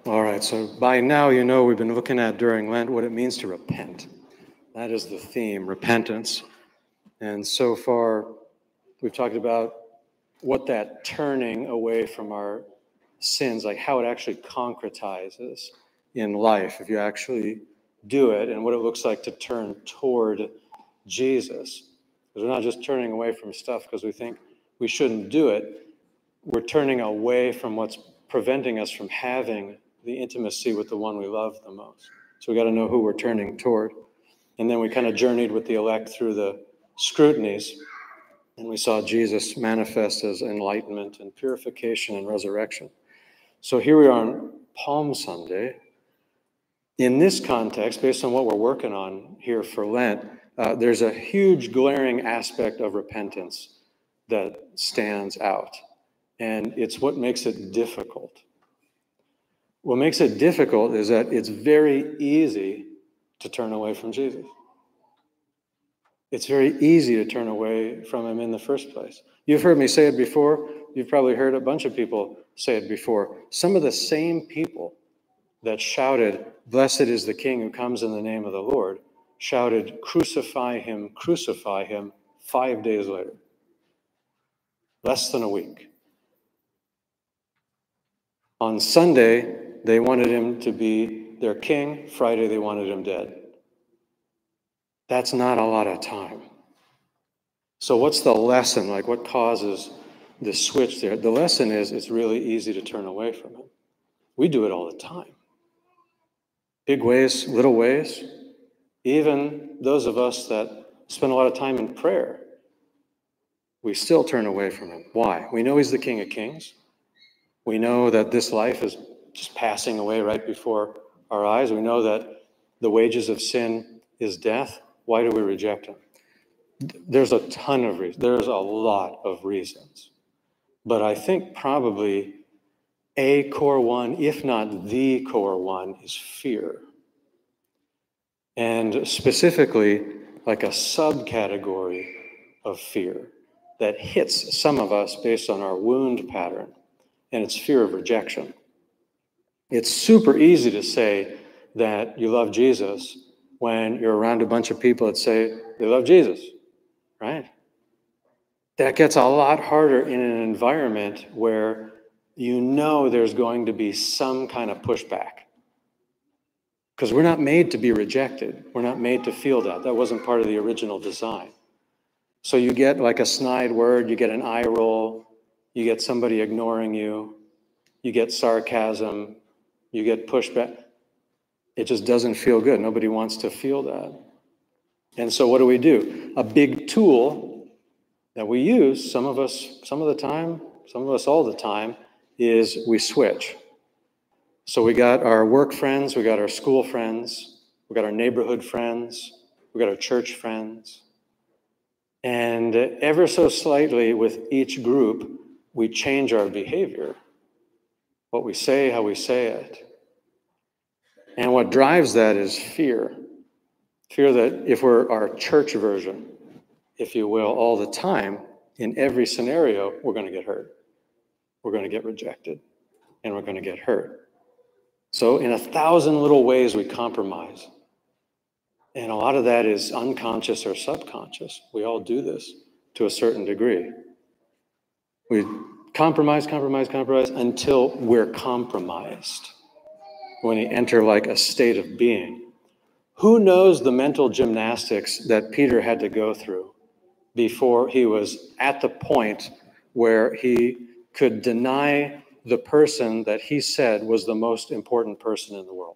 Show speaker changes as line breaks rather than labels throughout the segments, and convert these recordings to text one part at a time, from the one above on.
All right, so by now you know we've been looking at during Lent what it means to repent. That is the theme, repentance. And so far, we've talked about what that turning away from our sins, like how it actually concretizes in life if you actually do it, and what it looks like to turn toward Jesus. Because we're not just turning away from stuff because we think we shouldn't do it. We're turning away from what's preventing us from having the intimacy with the one we love the most. So we got to know who we're turning toward. And then we kind of journeyed with the elect through the scrutinies, and we saw Jesus manifest as enlightenment and purification and resurrection. So here we are on Palm Sunday. In this context, based on what we're working on here for Lent, there's a huge glaring aspect of repentance that stands out. And it's what makes it difficult. What makes it difficult is that it's very easy to turn away from Jesus. It's very easy to turn away from him in the first place. You've heard me say it before. You've probably heard a bunch of people say it before. Some of the same people that shouted, "Blessed is the King who comes in the name of the Lord," shouted, crucify him, 5 days later. Less than a week. On Sunday, they wanted him to be their king. Friday, they wanted him dead. That's not a lot of time. So what's the lesson? Like, what causes the switch there? The lesson is it's really easy to turn away from him. We do it all the time. Big ways, little ways. Even those of us that spend a lot of time in prayer, we still turn away from him. Why? We know he's the King of Kings. We know that this life is just passing away right before our eyes. We know that the wages of sin is death. Why do we reject him? There's a ton of reasons. There's a lot of reasons. But I think probably a core one, if not the core one, is fear. And specifically, like a subcategory of fear that hits some of us based on our wound pattern, and it's fear of rejection. It's super easy to say that you love Jesus when you're around a bunch of people that say they love Jesus, right? That gets a lot harder in an environment where you know there's going to be some kind of pushback. Because we're not made to be rejected. We're not made to feel that. That wasn't part of the original design. So you get like a snide word, you get an eye roll, you get somebody ignoring you, you get sarcasm, you get pushback. It just doesn't feel good. Nobody wants to feel that. And so what do? A big tool that we use, some of us some of the time, some of us all the time, is we switch. So we got our work friends, we got our school friends, we got our neighborhood friends, we got our church friends. And ever so slightly with each group, we change our behavior, what we say, how we say it. And what drives that is fear. Fear that if we're our church version, if you will, all the time, in every scenario, we're going to get hurt. We're going to get rejected, and we're going to get hurt. So in 1,000 little ways, we compromise. And a lot of that is unconscious or subconscious. We all do this to a certain degree. We compromise until we're compromised. When you enter like a state of being. Who knows the mental gymnastics that Peter had to go through before he was at the point where he could deny the person that he said was the most important person in the world?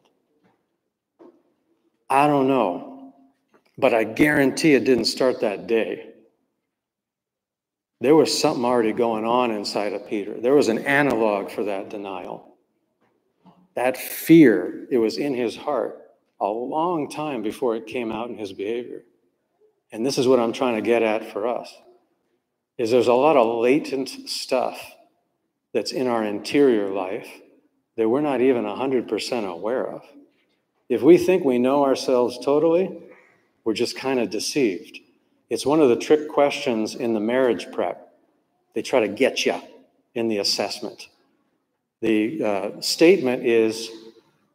I don't know, but I guarantee it didn't start that day. There was something already going on inside of Peter. There was an analog for that denial. That fear, it was in his heart a long time before it came out in his behavior. And this is what I'm trying to get at for us, is there's a lot of latent stuff that's in our interior life that we're not even 100% aware of. If we think we know ourselves totally, we're just kind of deceived. It's one of the trick questions in the marriage prep. They try to get you in the assessment. The statement is,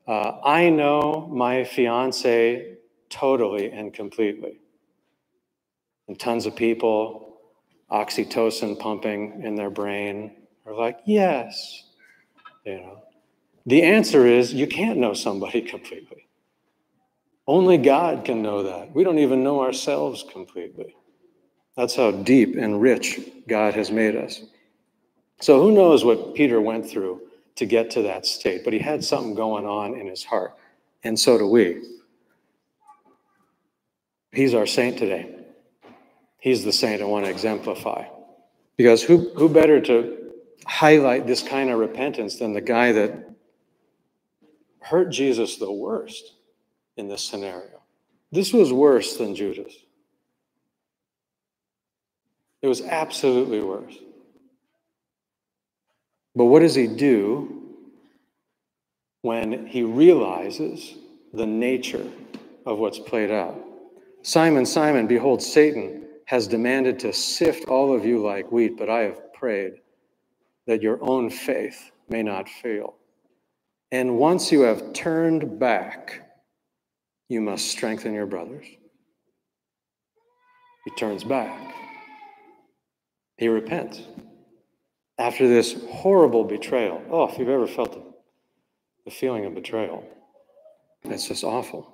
I know my fiance totally and completely. And tons of people, oxytocin pumping in their brain, are like, yes. The answer is you can't know somebody completely. Only God can know that. We don't even know ourselves completely. That's how deep and rich God has made us. So who knows what Peter went through to get to that state, but he had something going on in his heart, and so do we. He's our saint today. He's the saint I want to exemplify. Because who better to highlight this kind of repentance than the guy that hurt Jesus the worst in this scenario? This was worse than Judas. It was absolutely worse. But what does he do when he realizes the nature of what's played out? Simon, Simon, behold, Satan has demanded to sift all of you like wheat, but I have prayed that your own faith may not fail. And once you have turned back, you must strengthen your brothers. He turns back. He repents. After this horrible betrayal, if you've ever felt the feeling of betrayal, it's just awful.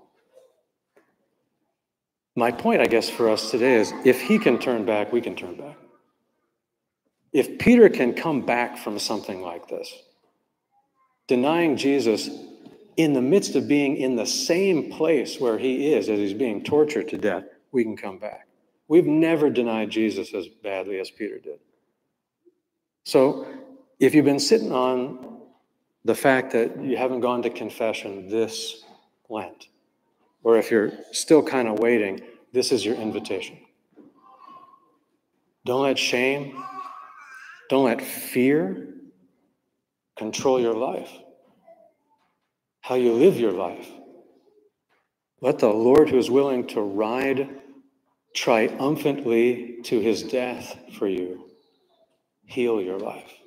My point, I guess, for us today is if he can turn back, we can turn back. If Peter can come back from something like this, denying Jesus in the midst of being in the same place where he is as he's being tortured to death, we can come back. We've never denied Jesus as badly as Peter did. So if you've been sitting on the fact that you haven't gone to confession this Lent, or if you're still kind of waiting, this is your invitation. Don't let shame, don't let fear control your life, how you live your life. Let the Lord, who is willing to ride triumphantly to his death for you, heal your life.